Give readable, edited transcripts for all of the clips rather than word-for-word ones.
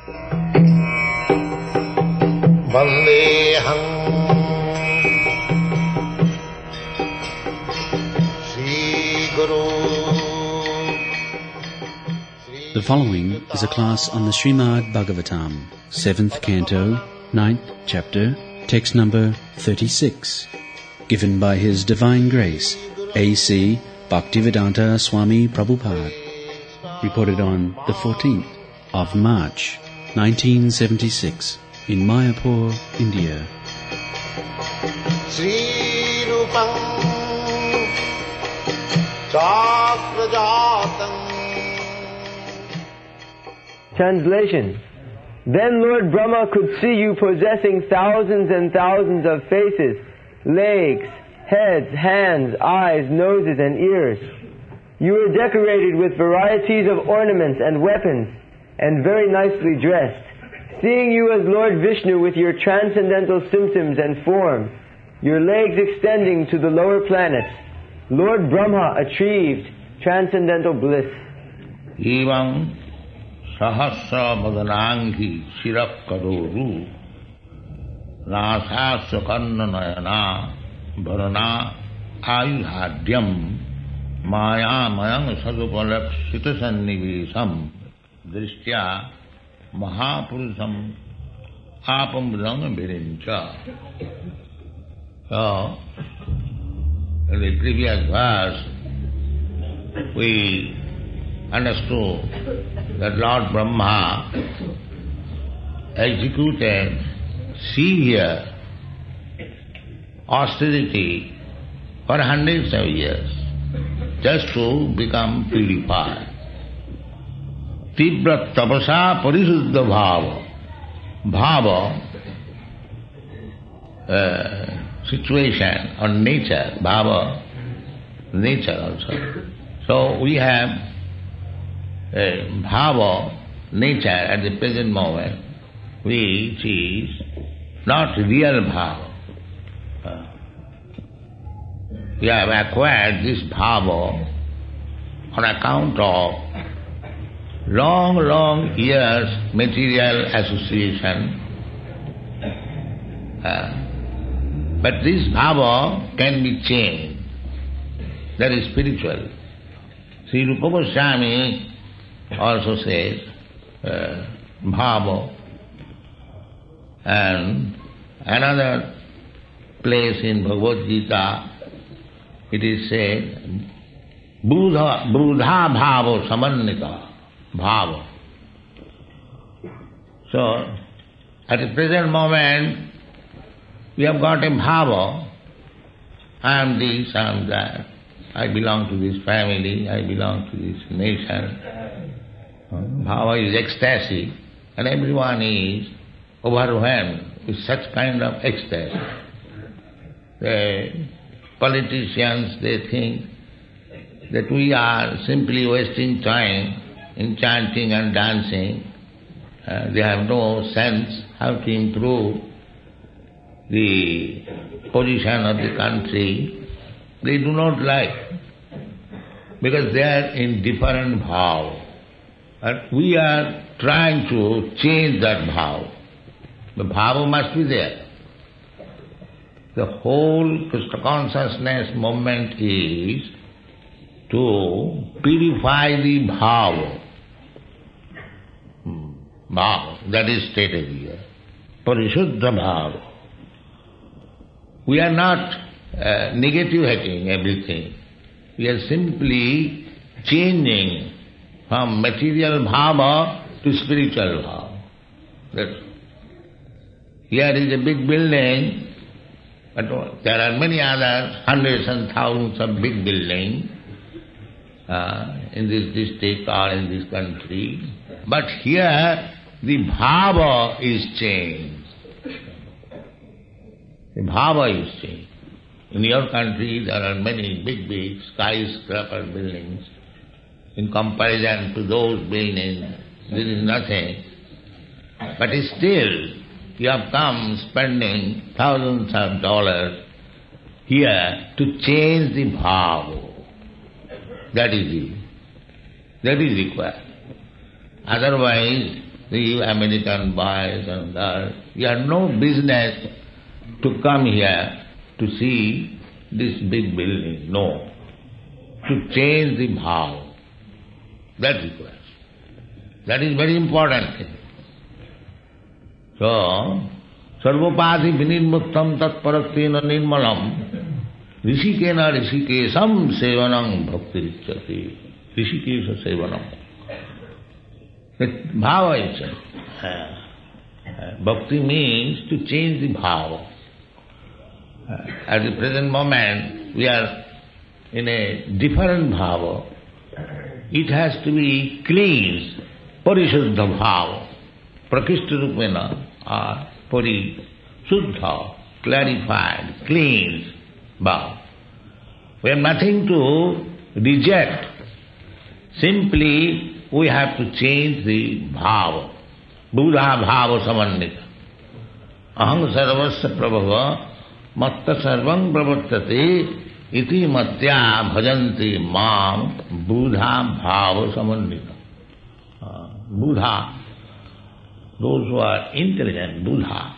Vandeham Sri Guru. The following is a class on the Srimad Bhagavatam, 7th Canto, 9th Chapter, text number 36, given by His Divine Grace, A.C. Bhaktivedanta Swami Prabhupada, reported on the 14th of March, 1976, in Mayapur, India. Sri Rupam Chakrajatam. Translation. Then Lord Brahma could see you possessing thousands and thousands of faces, legs, heads, hands, eyes, noses, and ears. You were decorated with varieties of ornaments and weapons, and very nicely dressed. Seeing you as Lord Vishnu with your transcendental symptoms and form, your legs extending to the lower planets, Lord Brahma achieved transcendental bliss. Evam sahasra vadanangi shirakadoru nasasya kannanayana varana ayuhadyam mayamayam sadupalakshita sannivesam drishtya mahapurusam apamudam virincha. So, in the previous verse, we understood that Lord Brahma executed severe austerity for hundreds of years just to become purified. Tibra tapasa parisuddha bhava situation or nature, bhava, nature also. So we have a bhava, nature at the present moment, which is not real bhava. We have acquired this bhava on account of long years material association. But this bhava can be changed. That is spiritual. Sri Rupa Goswami also says bhava, and another place in Bhagavad Gita it is said Buddha bhava samannita bhava. So at the present moment we have got a bhava, I am this, I am that, I belong to this family, I belong to this nation. Bhava is ecstasy, and everyone is overwhelmed with such kind of ecstasy. The politicians, they think that we are simply wasting time in chanting and dancing. They have no sense how to improve the position of the country. They do not like, because they are in different bhav. And we are trying to change that bhav. The bhava must be there. The whole Krishna consciousness movement is to purify the bhava. Bhava, that is stated here. Parisuddha bhava. We are not negative-hating everything. We are simply changing from material bhava to spiritual bhava. That's, here is a big building, but there are many others, hundreds and thousands of big buildings in this district or in this country. But here the bhava is changed. The bhava is changed. In your country there are many big skyscraper buildings. In comparison to those buildings, this is nothing. But still, you have come spending thousands of dollars here to change the bhava. That is required. Otherwise, the American boys and others, you have no business to come here to see this big building. No. To change the bhav. That requires. That is very important thing. So, sarvopati vinirmuktam tatparaktena nirmalam rishikena rishikesam sevanam bhakti richati. Rishikesha sevanam. That bhava is bhakti means to change the bhava. At the present moment, we are in a different bhava. It has to be cleansed. Parishuddha bhava. Prakishta rupena or parishuddha, clarified, cleansed bhava. We have nothing to reject. Simply we have to change the bhava. Buddha bhava samannita. Aham sarvasya prabhava matta sarvam pravartate iti matya bhajanti mam Buddha bhava samannita. Buddha, those who are intelligent, Buddha.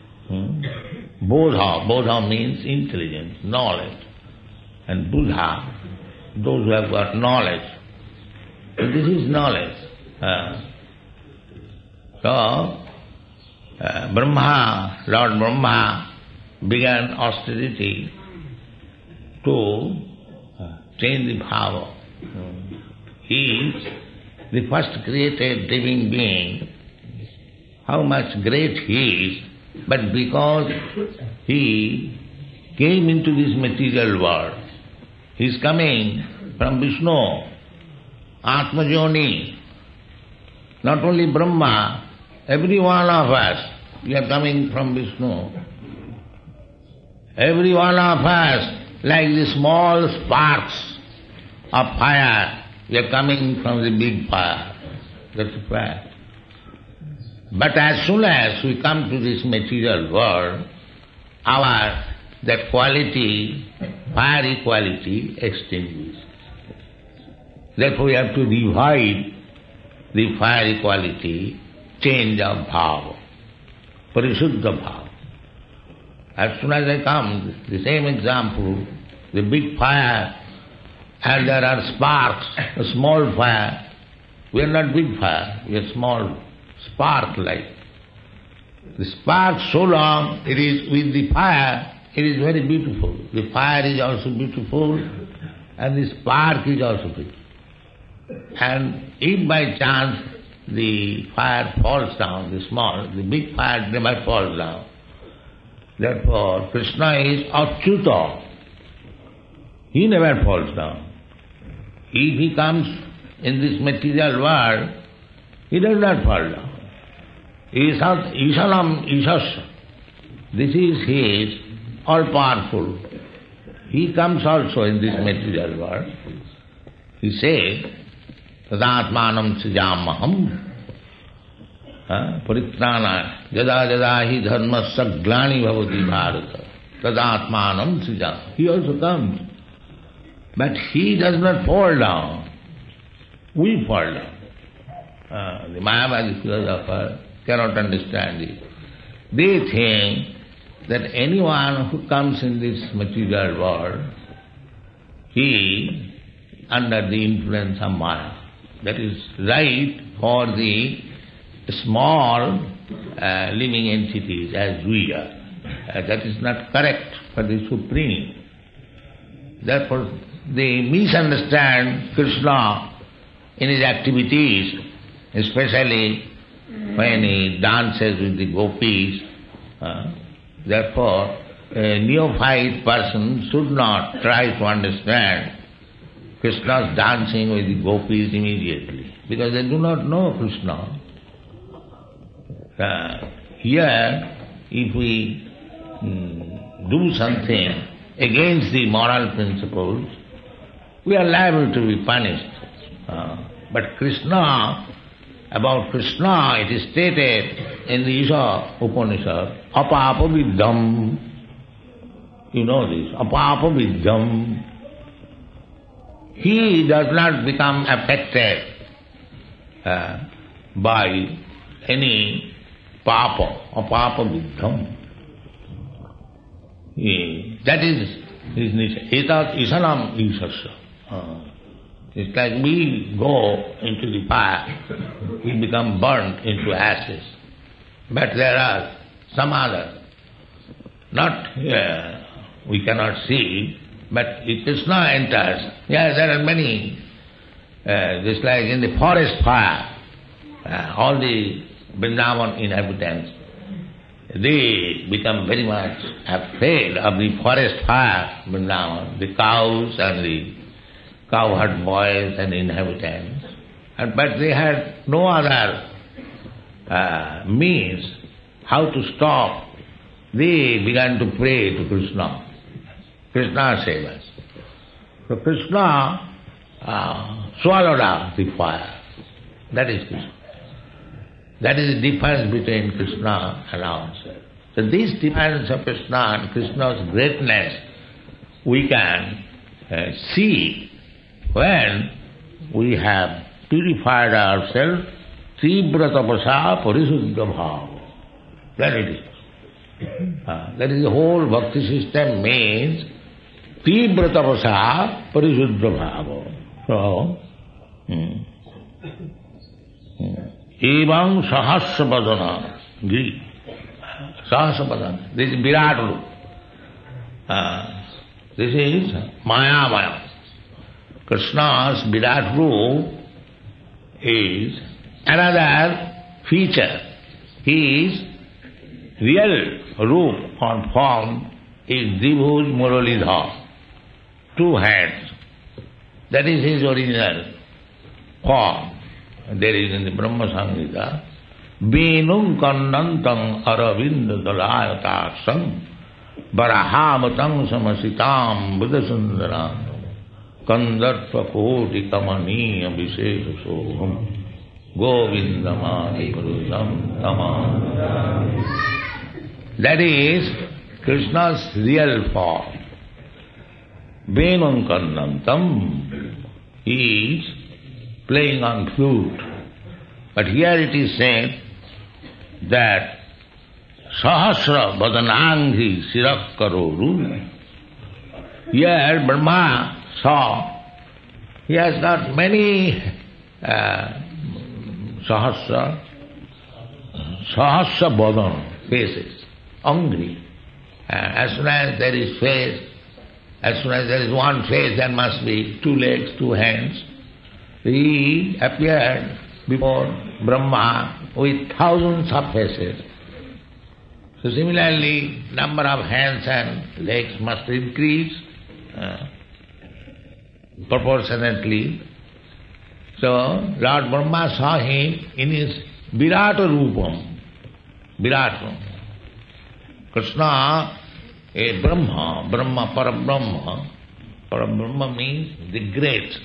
Bodha means intelligence, knowledge. And Buddha, those who have got knowledge. So this is knowledge. Brahma, Lord Brahma began austerity to change the bhava. He is the first created living being. How much great he is, but because he came into this material world, he is coming from Vishnu, Atmajoni. Not only Brahma, every one of us, we are coming from Vishnu. Every one of us, like the small sparks of fire, we are coming from the big fire. That's a fact. But as soon as we come to this material world, that quality, fiery quality, extinguishes. Therefore we have to revive the fiery quality, change of bhava, parishuddha bhava. As soon as I come, the same example, the big fire, and there are sparks, a small fire. We are not big fire, we are small spark like. The spark so long, it is with the fire, it is very beautiful. The fire is also beautiful and the spark is also beautiful. And if by chance the fire falls down, the big fire never falls down. Therefore Krishna is Achyuta. He never falls down. If he comes in this material world, he does not fall down. Ishanam Ishasya. This is his all-powerful. He comes also in this material world. He says, Tadatmanam sijamaham paritrana jada jada hi dharmasya glani bhavati bharata tadatmanam sijam. He also comes. But he does not fall down. We fall down. The Mayavadi philosopher cannot understand it. They think that anyone who comes in this material world, he under the influence of Maya. That is right for the small living entities as we are. That is not correct for the Supreme. Therefore they misunderstand Krishna in his activities, especially when he dances with the gopis. Therefore, a neophyte person should not try to understand Krishna's dancing with the gopis immediately, because they do not know Krishna. Here, if we do something against the moral principles, we are liable to be punished. But about Krishna, it is stated in the Isha Upanishad, apapa viddham. You know this, apapa viddham. He does not become affected by any papa or papa viddham. That is his nature. Etat isanam isasya. It's like we go into the fire, we become burnt into ashes. But there are some other, not we cannot see, but if Krishna enters, there are many, just like in the forest fire, all the Vrindavan inhabitants, they become very much afraid of the forest fire, Vrindavan, the cows and the cowherd boys and inhabitants. But they had no other means how to stop. They began to pray to Krishna. Krishna save us. So Krishna swallowed up the fire. That is Krishna. That is the difference between Krishna and ourselves. So this difference of Krishna and Krishna's greatness we can see when we have purified ourselves, tibra tapasa parisuddha bhava. Then it is. That is the whole bhakti system means tibra tapasa parisuddha bhava. So, evam sahasra padana, giri. Sahasra padana. This is Virat Rupa. This is Maya. Krishna's Virat Rupa is another feature. His real root or form is Dvibhuj Muralidhar, 2 hands. That is his original form. There is in the Brahma Samhita, Venum Kandantang Aravinda Dalayataksam Barahamatang Samasitam Buddhasundaram Kandartva Koti Kamaniya Vishesha Soham Govindamani Purusam Tamam. That is Krishna's real form. Venam Kandantam is playing on flute. But here it is said that Sahasra Vadananghi Sirakkaroru. Here Brahma saw, he has got many Sahasra Vadan faces, angry. As soon as there is face, as soon as there is one face, there must be 2 legs, 2 hands. He appeared before Brahma with thousands of faces. So similarly, number of hands and legs must increase proportionately. So Lord Brahma saw him in his Virata Rupam. Virata. Krishna is Brahma, Parabrahma. Parabrahma means the great.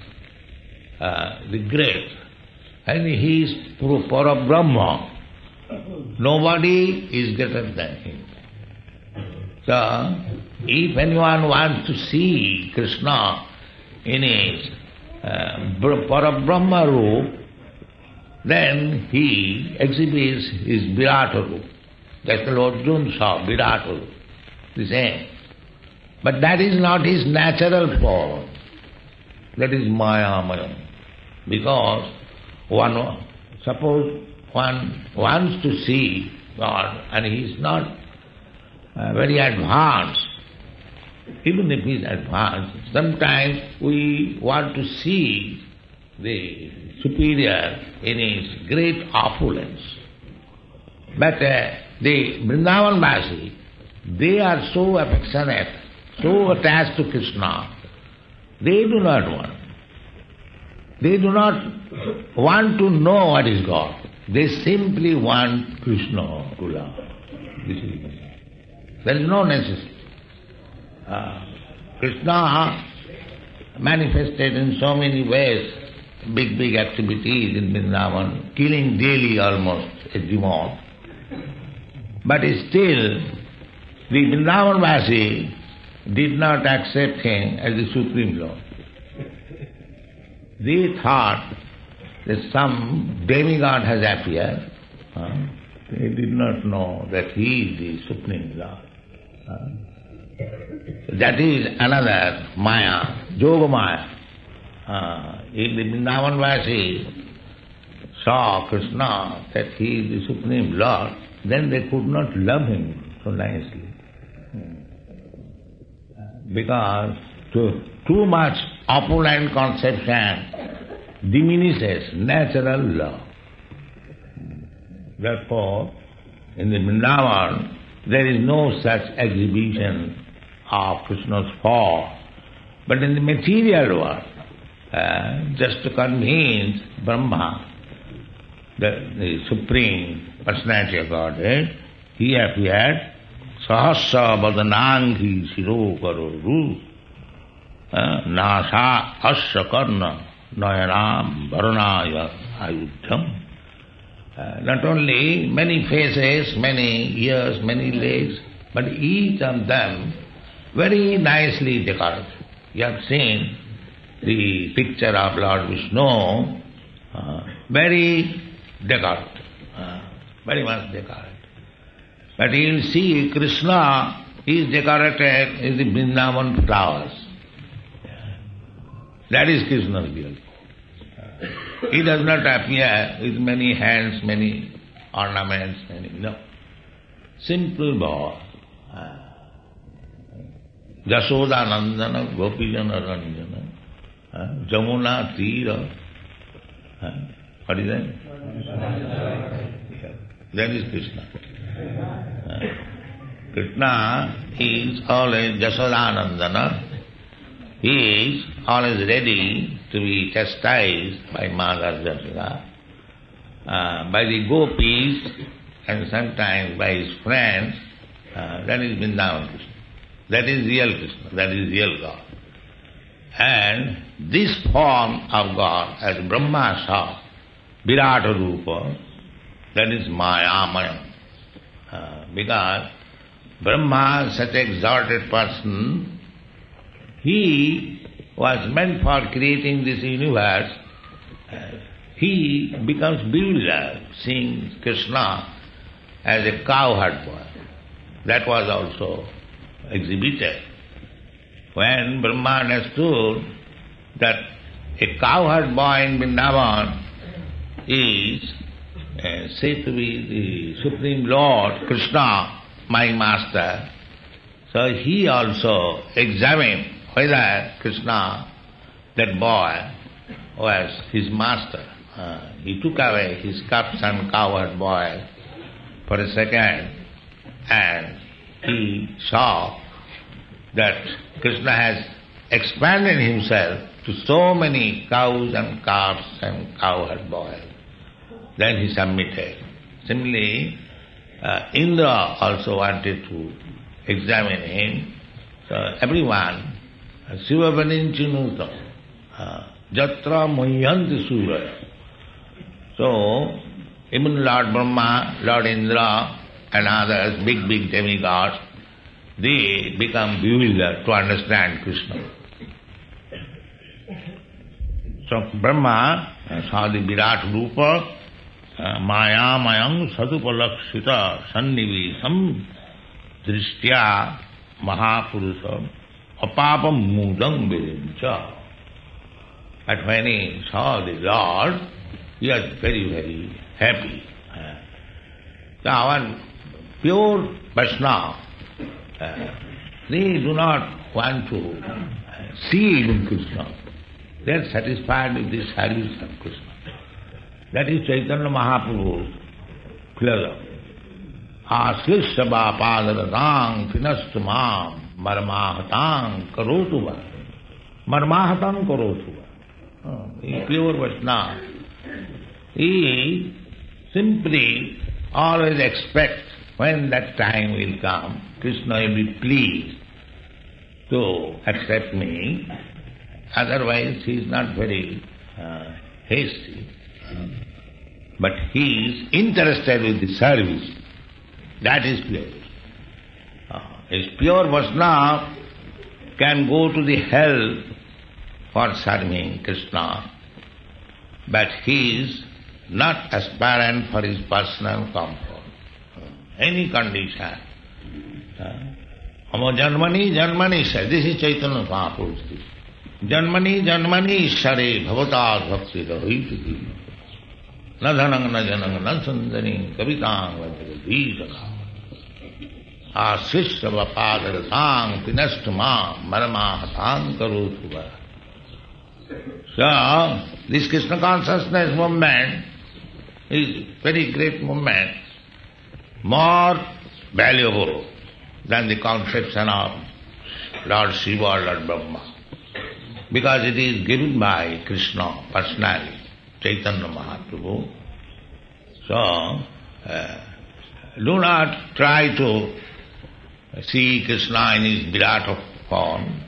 And he is Parabrahma. Nobody is greater than him. So, if anyone wants to see Krishna in his Parabrahma Rup, then he exhibits his Virata Rup. That's the Lord Arjuna saw, Virata Rup, the same. But that is not his natural form. That is Maya. Because suppose one wants to see God and he is not very advanced, even if he is advanced, sometimes we want to see the superior in his great opulence. But the Vrindavanvasi, they are so affectionate, so attached to Krishna, they do not want. They do not want to know what is God. They simply want Krishna to love. This is it. There is no necessity. Krishna manifested in so many ways, big activities in Vrindavan, killing daily almost a demon. But still, the Vrindavanvasi did not accept him as the Supreme Lord. They thought that some demigod has appeared He did not know that he is the Supreme Lord. That is another Maya, Yoga Maya. If the Vrindavanvasi saw Krishna that he is the Supreme Lord, then they could not love him so nicely. Because too much opulent conception diminishes natural love. Therefore, in the Vrindavan, there is no such exhibition of Krishna's form. But in the material world, just to convince Brahma, the Supreme Personality of Godhead, he appeared Sahasra Vadananghi Shiro Karoru Nasa Asya Karna Nayanam Varanaya Ayudhyam. Not only many faces, many ears, many legs, but each of them very nicely decorated. You have seen the picture of Lord Vishnu, very decorated, very much decorated. But you will see Krishna is decorated in the Vrindavan flowers. That is Krishna's beauty. He does not appear with many hands, many ornaments, no. Simple boy. Jasoda Nandana, Gopijana Ranjana, Jamuna Tira. What is that? That is Krishna. Krishna is always Jasodanandana. He is always ready to be chastised by Mother Jasoda, by the gopis, and sometimes by his friends. That is Vrindavan Krishna. That is real Krishna. That is real God. And this form of God, as Brahma saw, Virata Rupa, that is Maya. Because Brahma, such an exalted person, he was meant for creating this universe. He becomes bewildered seeing Krishna as a cowherd boy. That was also exhibited. When Brahma understood that a cowherd boy in Vrindavan is said to be the Supreme Lord, Krishna, my master, so he also examined whether Krishna, that boy, was his master. He took away his cups and cowherd boy for a second, and he saw that Krishna has expanded himself to so many cows and calves and cowherd boys. Then he submitted. Similarly, Indra also wanted to examine him. So everyone, Sivavaninchinutam, Jatra Muhyanti Suraya. So, even Lord Brahma, Lord Indra, and others, big demigods, they become bewildered to understand Krishna. So Brahma saw the Virat Rupa, Maya Mayam Sadupalakshita Sannivisam Drishtya Mahapurusam Apapam Mudam Virincha. But when he saw the Lord, he was very happy. So our pure Vaishnava, they do not want to see even Krishna. They are satisfied with the service of Krishna. That is Chaitanya Mahaprabhu's philosophy. Aslishya padarang finastumam marmahatang karotuva. Marmahatang karotuva. A pure Vaishnava, he simply always expects when that time will come, Krishna will be pleased to accept me. Otherwise he is not very hasty. But he is interested with the service. That is pure. His pure Vaishnava can go to the hell for serving Krishna, but he is not aspirant for his personal comfort. Any condition. Amo janmani janmani ishare. This is Chaitanya Mahaprabhu's. Janmani janmani ishare bhavatat bhakti rahiti. Na dhanang na janang na sundani kavitang vajradhijaka. Asishya vapadara pinastama marama hatang karotuva. So, this Krishna consciousness movement is very great movement, more valuable than the conception of Lord Shiva or Lord Brahma, because it is given by Krishna personally, Chaitanya Mahaprabhu. So, do not try to see Krishna in his Virat form.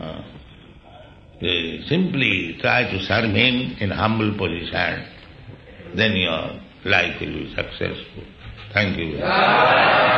Simply try to serve him in humble position, then your life will be successful. Thank you.